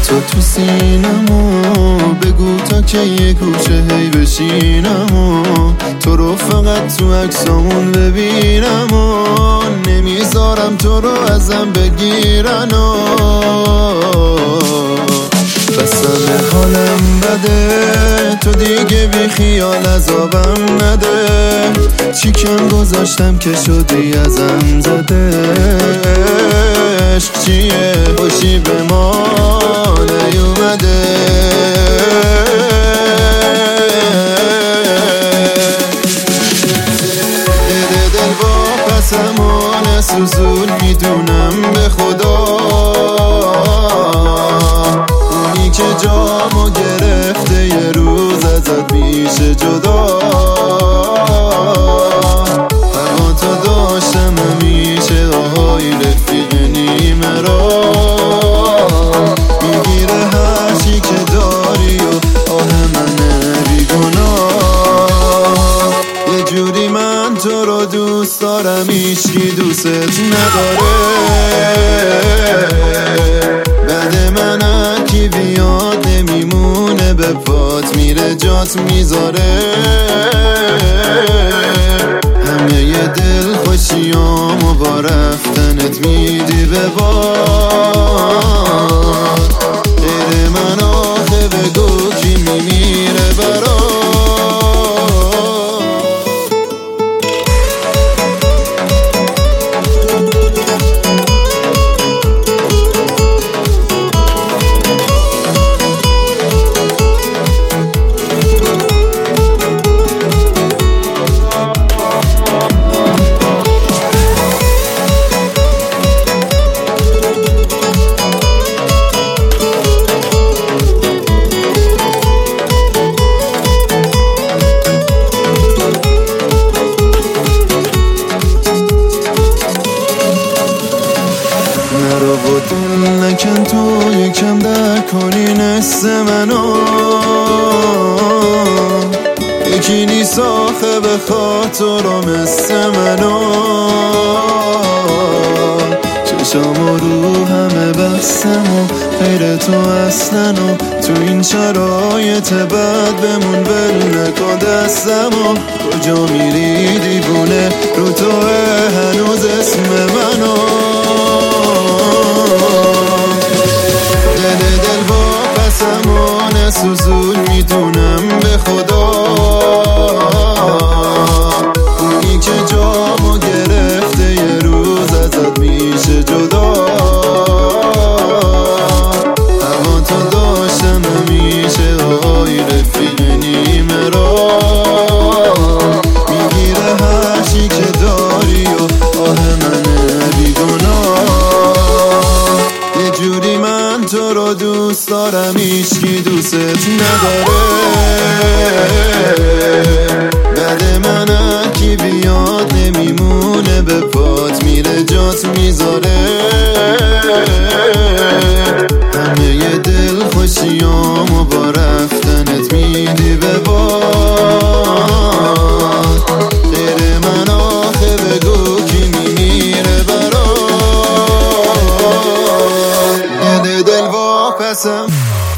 تو سینمو بگو تا که یه کوچه هی بشینم تو رو فقط تو عکسامون ببینم نمیذارم تو رو ازم بگیرن بسم حالم بده تو دیگه بی خیال عذابم نده چیکم گذاشتم که شدی ازم زده عشق چیه خوشی به ما نیومده دل با پسمان سوزون میدونم به خدا اونی که جامو گرفته یه روز ازت میشه جدا هوا تو داشتم همیشه آهای رفیق نیمه را میگیره هرچی که داری و آه من بیگناه یه جوری من تو رو دوست دارم هیچکی دوست نداره بعد من کی بیاد نمیمونه به پات میره جات میذاره همه ی دل خوشیامو با رفتنت میدی به باد غیر من آخه بگو کی میمیره برات نرو و دل نکن تو یکم در کنی نست منو یکی نیست آخه به خاطر مثل منو چشامو رو همه بستم و غیر تو اصلا و تو این شرایط بد بمون ول نکن دستم و کجا میری دیوونه رو تو هنوز اسم منو دل با پسمان سوزون میدونم به خدا اونی که جامو گرفته یه روز ازت میشه جدا هوا تو داشتم همیشه آهای رفیق نیمه را میگیره هرچی که داری و آه من بیگناه یه جوری من تو رو دوست دارم هیچکی دوست نداره بعد من کی بیاد نمیمونه به پات میره جات میذاره همه ی دل خوشیامو با رفتنت میدی به باد غیر من آخه بگو کی میمیره برات دل واپسم